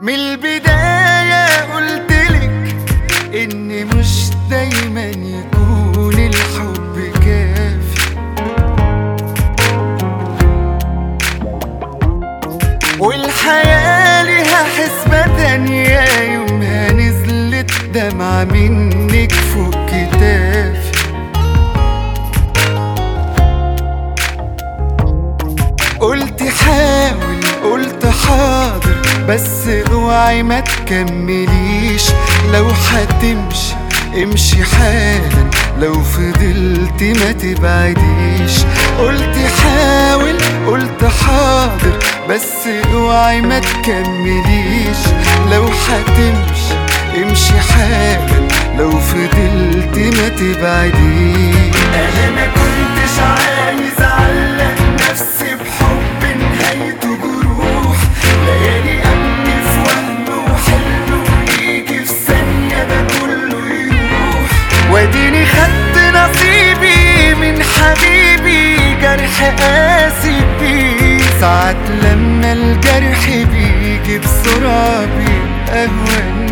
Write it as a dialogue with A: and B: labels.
A: من البداية قلتلك إن مش دايما يكون الحب كافي، والحياة ليها حسبة تانية يومها نزلت دمعة منك فوق كتافي. قلت حاول قلت حاضر بس اوعي ما تكمليش، لو هتمشي امشي حالا لو فضلت ما تبعديش. قلت حاول قلت حاضر بس اوعي ما تكمليش، لو هتمشي امشي حالا لو فضلت ما تبعديش. انا ما كنتش عايز اعلق نفسي بحب نهايته جروح، ليالي امني في وهم وحلم ويجي في ثانية ده كله يروح، واديني خدت نصيبي من حبيبي جرح قاسي بيه. ساعات لما الجرح بيجي بسرعة بيبقى أهون